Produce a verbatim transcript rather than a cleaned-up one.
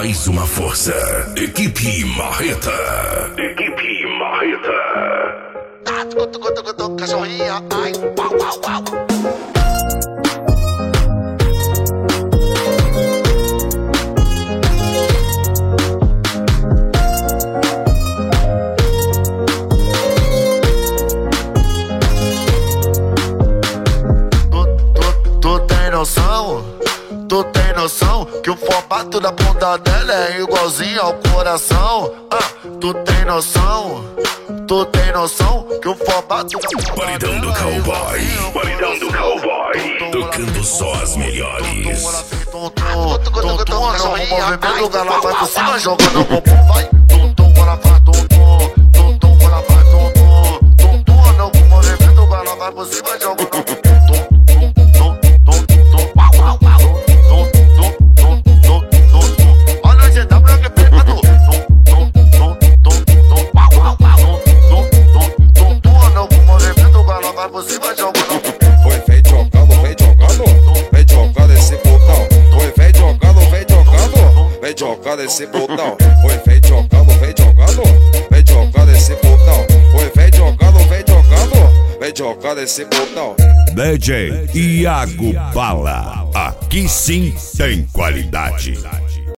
mais uma força. Equipe Marreta. Equipe Marreta. Tá, tucu, tucu, tucu, tucu, cachorrinha, ai, uau, uau, uau. Tu tem noção que o formato da bunda dela é igualzinho ao coração? Ah, tu tem noção? Tu tem noção que o formato da bunda Paredão do Cowboy. Paredão do Cowboy. Tocando só as melhores. Tum, tum, tum, tum, o movimento dela vai por cima jogando o bumbum, vai. Tum, tum, ela vai, tum, tum, tum, tum, ela vai, tum, tum, tum, tum, o movimento dela vai por cima jogando o bumbum. Foi, vem jogando, vem jogando, vem jogando esse botão. Foi, vem jogando, vem jogando, vem jogando esse botão. Foi, vem jogando, vem jogando, vem jogando esse botão. Foi, vem jogando, vem jogando, vem jogando esse botão. D J Iago Bala. Aqui sim tem qualidade.